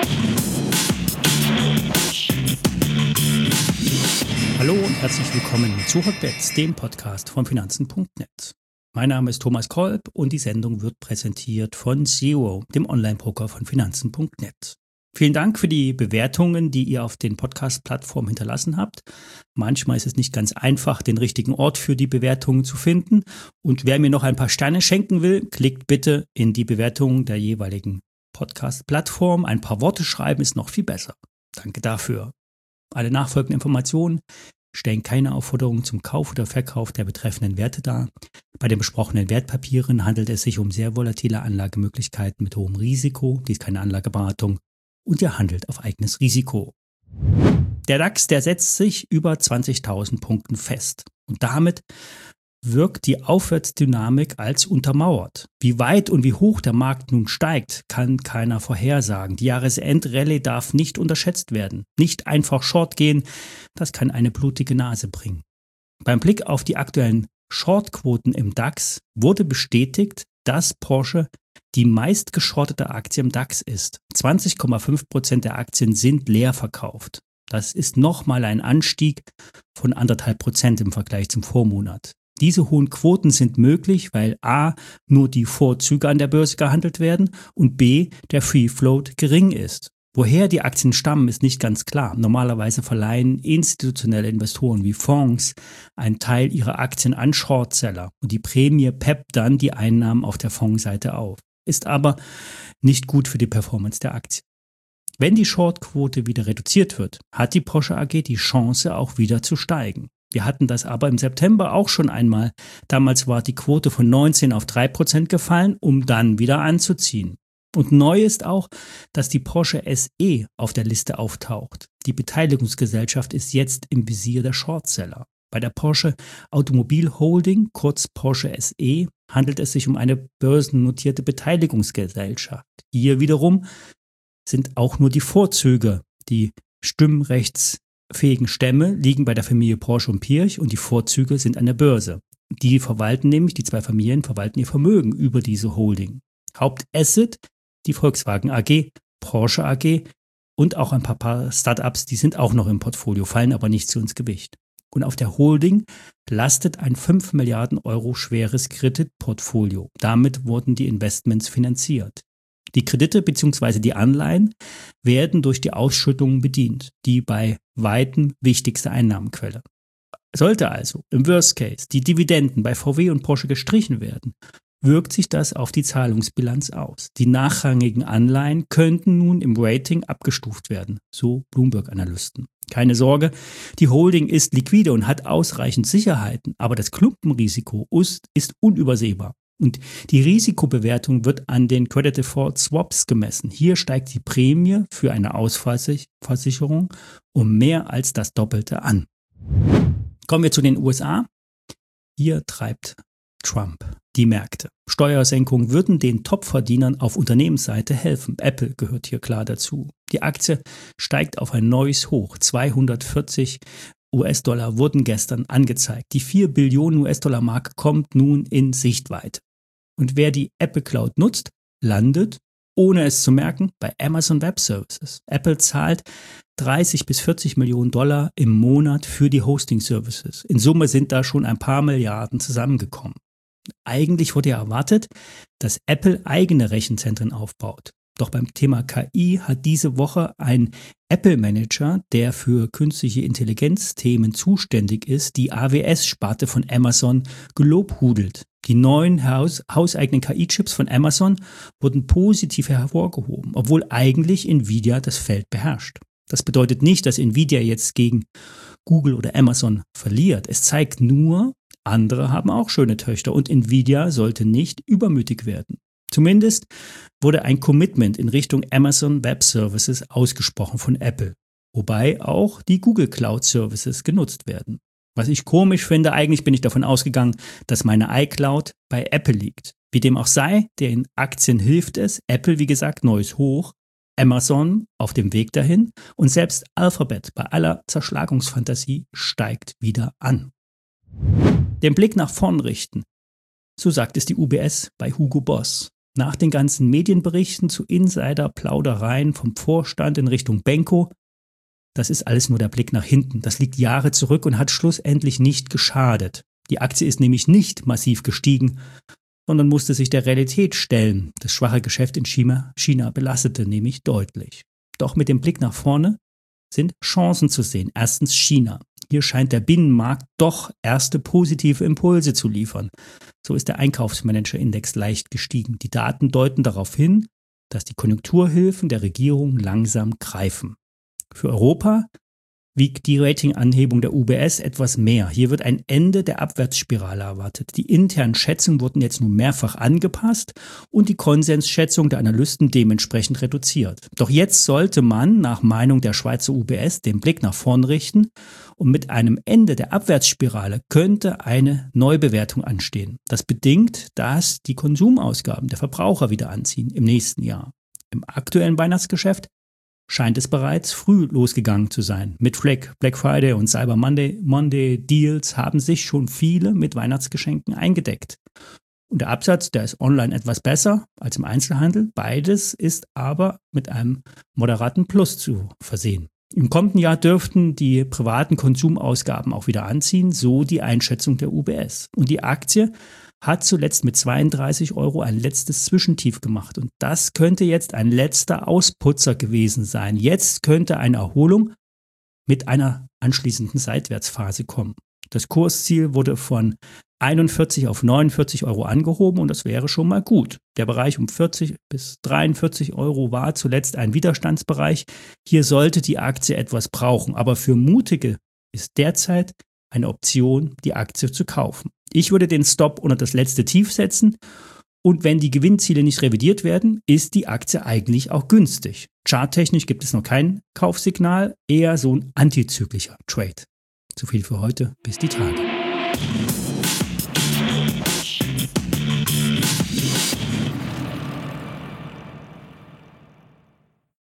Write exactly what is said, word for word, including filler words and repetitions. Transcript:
Hallo und herzlich willkommen zu Hotbets, dem Podcast von Finanzen Punkt net. Mein Name ist Thomas Kolb und die Sendung wird präsentiert von Zero, dem Online-Broker von Finanzen Punkt net. Vielen Dank für die Bewertungen, die ihr auf den Podcast-Plattformen hinterlassen habt. Manchmal ist es nicht ganz einfach, den richtigen Ort für die Bewertungen zu finden. Und wer mir noch ein paar Sterne schenken will, klickt bitte in die Bewertungen der jeweiligen Podcast-Plattform. Ein paar Worte schreiben ist noch viel besser. Danke dafür. Alle nachfolgenden Informationen stellen keine Aufforderungen zum Kauf oder Verkauf der betreffenden Werte dar. Bei den besprochenen Wertpapieren handelt es sich um sehr volatile Anlagemöglichkeiten mit hohem Risiko. Dies ist keine Anlageberatung und ihr handelt auf eigenes Risiko. Der DAX, der setzt sich über zwanzigtausend Punkten fest und damit wirkt die Aufwärtsdynamik als untermauert. Wie weit und wie hoch der Markt nun steigt, kann keiner vorhersagen. Die Jahresendrallye darf nicht unterschätzt werden. Nicht einfach Short gehen, das kann eine blutige Nase bringen. Beim Blick auf die aktuellen Shortquoten im DAX wurde bestätigt, dass Porsche die meistgeschortete Aktie im DAX ist. zwanzig Komma fünf Prozent der Aktien sind leer verkauft. Das ist nochmal ein Anstieg von anderthalb Prozent im Vergleich zum Vormonat. Diese hohen Quoten sind möglich, weil a. nur die Vorzüge an der Börse gehandelt werden und b. der Free Float gering ist. Woher die Aktien stammen, ist nicht ganz klar. Normalerweise verleihen institutionelle Investoren wie Fonds einen Teil ihrer Aktien an Shortseller und die Prämie peppt dann die Einnahmen auf der Fondsseite auf. Ist aber nicht gut für die Performance der Aktie. Wenn die Shortquote wieder reduziert wird, hat die Porsche A G die Chance auch wieder zu steigen. Wir hatten das aber im September auch schon einmal. Damals war die Quote von neunzehn auf drei Prozent gefallen, um dann wieder anzuziehen. Und neu ist auch, dass die Porsche S E auf der Liste auftaucht. Die Beteiligungsgesellschaft ist jetzt im Visier der Shortseller. Bei der Porsche Automobil Holding, kurz Porsche S E, handelt es sich um eine börsennotierte Beteiligungsgesellschaft. Hier wiederum sind auch nur die Vorzüge, die stimmrechtsfähigen Stämme liegen bei der Familie Porsche und Pirch und die Vorzüge sind an der Börse. Die verwalten nämlich, die zwei Familien verwalten ihr Vermögen über diese Holding. Hauptasset, die Volkswagen A G, Porsche A G und auch ein paar Startups, die sind auch noch im Portfolio, fallen aber nicht zu ins Gewicht. Und auf der Holding lastet ein fünf Milliarden Euro schweres Kreditportfolio. Damit wurden die Investments finanziert. Die Kredite bzw. die Anleihen werden durch die Ausschüttungen bedient, die bei weitem wichtigste Einnahmenquelle. Sollte also im Worst Case die Dividenden bei V W und Porsche gestrichen werden, wirkt sich das auf die Zahlungsbilanz aus. Die nachrangigen Anleihen könnten nun im Rating abgestuft werden, so Bloomberg-Analysten. Keine Sorge, die Holding ist liquide und hat ausreichend Sicherheiten, aber das Klumpenrisiko ist, ist unübersehbar. Und die Risikobewertung wird an den Credit Default Swaps gemessen. Hier steigt die Prämie für eine Ausfallversicherung um mehr als das Doppelte an. Kommen wir zu den U S A. Hier treibt Trump die Märkte. Steuersenkungen würden den Topverdienern auf Unternehmensseite helfen. Apple gehört hier klar dazu. Die Aktie steigt auf ein neues Hoch. zweihundertvierzig U S-Dollar wurden gestern angezeigt. Die vier Billionen U S-Dollar-Marke kommt nun in Sichtweite. Und wer die Apple Cloud nutzt, landet, ohne es zu merken, bei Amazon Web Services. Apple zahlt dreißig bis vierzig Millionen Dollar im Monat für die Hosting Services. In Summe sind da schon ein paar Milliarden zusammengekommen. Eigentlich wurde ja erwartet, dass Apple eigene Rechenzentren aufbaut. Doch beim Thema K I hat diese Woche ein Apple-Manager, der für künstliche Intelligenz-Themen zuständig ist, die A W S-Sparte von Amazon gelobhudelt. Die neuen Haus- hauseigenen K I-Chips von Amazon wurden positiv hervorgehoben, obwohl eigentlich Nvidia das Feld beherrscht. Das bedeutet nicht, dass Nvidia jetzt gegen Google oder Amazon verliert. Es zeigt nur, andere haben auch schöne Töchter und Nvidia sollte nicht übermütig werden. Zumindest wurde ein Commitment in Richtung Amazon Web Services ausgesprochen von Apple, wobei auch die Google Cloud Services genutzt werden. Was ich komisch finde, eigentlich bin ich davon ausgegangen, dass meine iCloud bei Apple liegt. Wie dem auch sei, den Aktien hilft es, Apple wie gesagt neues Hoch, Amazon auf dem Weg dahin und selbst Alphabet bei aller Zerschlagungsfantasie steigt wieder an. Den Blick nach vorn richten, so sagt es die U B S bei Hugo Boss. Nach den ganzen Medienberichten zu Insider-Plaudereien vom Vorstand in Richtung Benko, das ist alles nur der Blick nach hinten. Das liegt Jahre zurück und hat schlussendlich nicht geschadet. Die Aktie ist nämlich nicht massiv gestiegen, sondern musste sich der Realität stellen. Das schwache Geschäft in China, China belastete nämlich deutlich. Doch mit dem Blick nach vorne sind Chancen zu sehen. Erstens China. Hier scheint der Binnenmarkt doch erste positive Impulse zu liefern. So ist der Einkaufsmanager-Index leicht gestiegen. Die Daten deuten darauf hin, dass die Konjunkturhilfen der Regierung langsam greifen. Für Europa wiegt die Ratinganhebung der U B S etwas mehr. Hier wird ein Ende der Abwärtsspirale erwartet. Die internen Schätzungen wurden jetzt nun mehrfach angepasst und die Konsensschätzung der Analysten dementsprechend reduziert. Doch jetzt sollte man nach Meinung der Schweizer U B S den Blick nach vorn richten und mit einem Ende der Abwärtsspirale könnte eine Neubewertung anstehen. Das bedingt, dass die Konsumausgaben der Verbraucher wieder anziehen im nächsten Jahr. Im aktuellen Weihnachtsgeschäft scheint es bereits früh losgegangen zu sein. Mit Black, Black Friday und Cyber Monday, Monday Deals haben sich schon viele mit Weihnachtsgeschenken eingedeckt. Und der Absatz, der ist online etwas besser als im Einzelhandel. Beides ist aber mit einem moderaten Plus zu versehen. Im kommenden Jahr dürften die privaten Konsumausgaben auch wieder anziehen, so die Einschätzung der U B S. Und die Aktie hat zuletzt mit zweiunddreißig Euro ein letztes Zwischentief gemacht. Und das könnte jetzt ein letzter Ausputzer gewesen sein. Jetzt könnte eine Erholung mit einer anschließenden Seitwärtsphase kommen. Das Kursziel wurde von einundvierzig auf neunundvierzig Euro angehoben und das wäre schon mal gut. Der Bereich um vierzig bis dreiundvierzig Euro war zuletzt ein Widerstandsbereich. Hier sollte die Aktie etwas brauchen, aber für Mutige ist derzeit eine Option, die Aktie zu kaufen. Ich würde den Stop unter das letzte Tief setzen und wenn die Gewinnziele nicht revidiert werden, ist die Aktie eigentlich auch günstig. Charttechnisch gibt es noch kein Kaufsignal, eher so ein antizyklischer Trade. Zu viel für heute, bis die Tage.